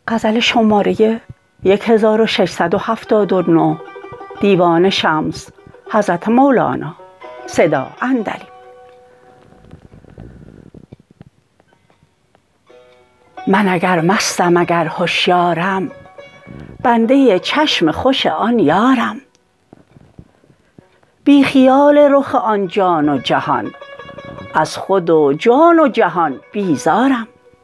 غزل شماره 1679 دیوان شمس حضرت مولانا صدا اندلی. من اگر مستم اگر هوشیارم، بنده چشم خوش آن یارم. بی خیال رخ آن جان و جهان، از خود و جان و جهان بیزارم.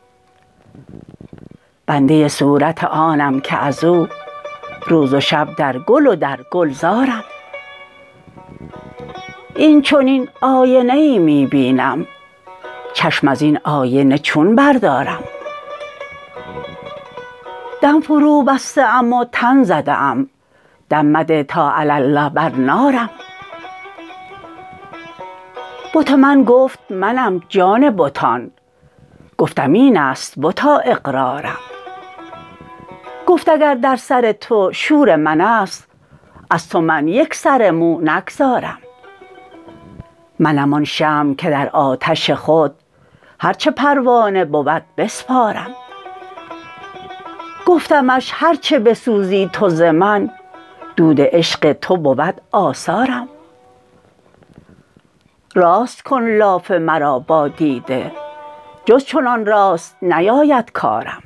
بنده صورت آنم که از او، روز و شب در گل و در گلزارم. این چنین آینه ای می بینم، چشم از این آینه چون بردارم. دم فرو بسته ام و تن زده ام، دم مده تا علاالله بر نارم. بت من گفت منم جان بتان، گفتم این است بتا اقرارم. گفت اگر در سر تو شور من است، از تو من یک سر مو نگذارم. منم آن شمع که در آتش خود، هر چه پروانه بود بسپارم. گفتمش هر چه بسوزی تو ز من، دود عشق تو بود آثارم. راست کن لاف مرا با دیده، جز چنان راست نیاید کارم.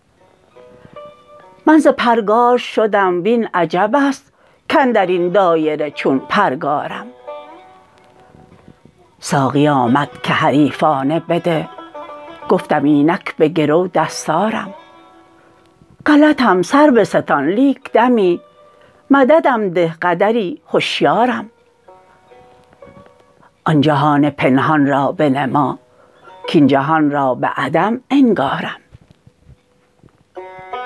من ز پرگار شدم وین عجب است کاندر این دایره چون پرگارم. ساقی آمد که حریفانه بده، گفتم اینک به گرو دستارم. غلطم سر بستان لیک دمی، مددم ده قدری هشیارم. آن جهان پنهان را بنما، کاین جهان را به عدم انگارم.